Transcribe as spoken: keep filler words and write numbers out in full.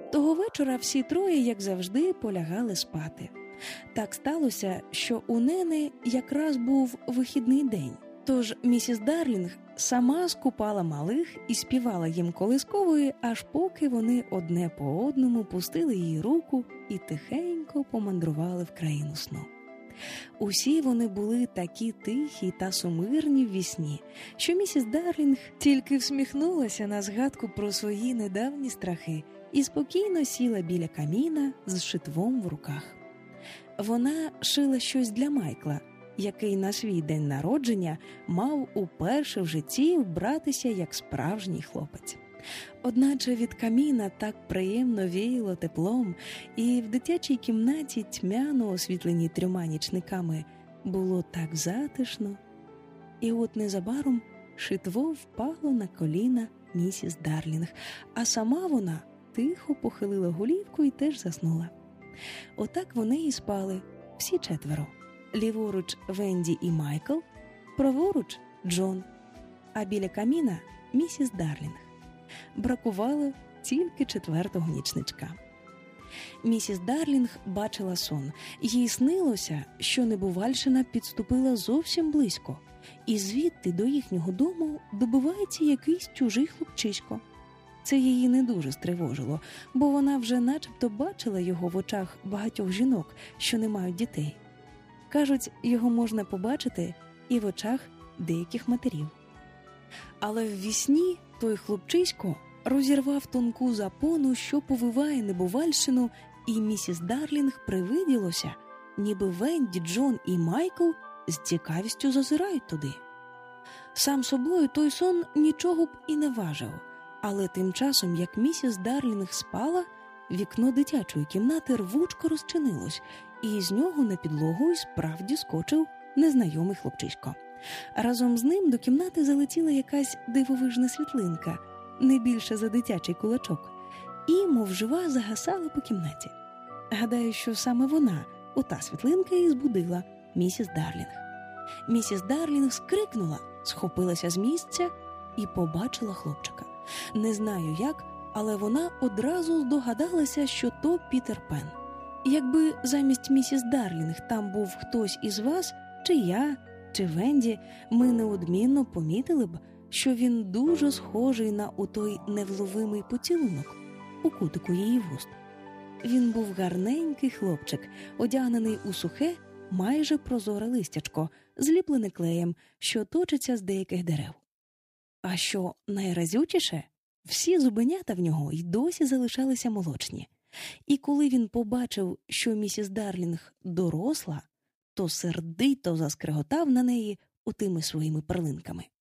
Того вечора всі троє, як завжди, полягали спати. Так сталося, що у Нени якраз був вихідний день. Тож місіс Дарлінг сама скупала малих і співала їм колискової, аж поки вони одне по одному пустили їй руку і тихенько помандрували в країну сну. Усі вони були такі тихі та сумирні ввісні, що місіс Дарлінг тільки всміхнулася на згадку про свої недавні страхи і спокійно сіла біля каміна з шитвом в руках. Вона шила щось для Майкла, який на свій день народження мав уперше в житті вбратися як справжній хлопець. Одначе від каміна так приємно віяло теплом, і в дитячій кімнаті, тьмяно освітленій трьома нічниками, було так затишно. І от незабаром шитво впало на коліна місіс Дарлінг, а сама вона тихо похилила голівку і теж заснула. Отак вони і спали, всі четверо. Ліворуч Венді і Майкл, праворуч Джон, а біля каміна місіс Дарлінг. Бракувало тільки четвертого нічничка. Місіс Дарлінг бачила сон. Їй снилося, що Небувальщина підступила зовсім близько, і звідти до їхнього дому добивається якийсь чужий хлопчисько. Це її не дуже стривожило, бо вона вже начебто бачила його в очах багатьох жінок, що не мають дітей. Кажуть, його можна побачити і в очах деяких матерів. Але ввісні той хлопчисько розірвав тонку запону, що повиває Небувальщину, і місіс Дарлінг привиділося, ніби Венді, Джон і Майкл з цікавістю зазирають туди. Сам собою той сон нічого б і не важив, але тим часом, як місіс Дарлінг спала, вікно дитячої кімнати рвучко розчинилось, і з нього на підлогу й справді скочив незнайомий хлопчисько. Разом з ним до кімнати залетіла якась дивовижна світлинка, не більше за дитячий кулачок, і, мов жива, загасала по кімнаті. Гадаю, що саме вона, ота світлинка, і збудила місіс Дарлінг. Місіс Дарлінг скрикнула, схопилася з місця і побачила хлопчика. Не знаю як, але вона одразу здогадалася, що то Пітер Пен. Якби замість місіс Дарлінг там був хтось із вас, чи я, чи Венді, ми неодмінно помітили б, що він дуже схожий на отой невловимий поцілунок у кутику її вуст. Він був гарненький хлопчик, одягнений у сухе, майже прозоре листячко, зліплене клеєм, що точиться з деяких дерев. А що найразючіше, всі зубенята в нього й досі залишалися молочні. І коли він побачив, що місіс Дарлінг доросла, то сердито заскреготав на неї отими своїми перлинками.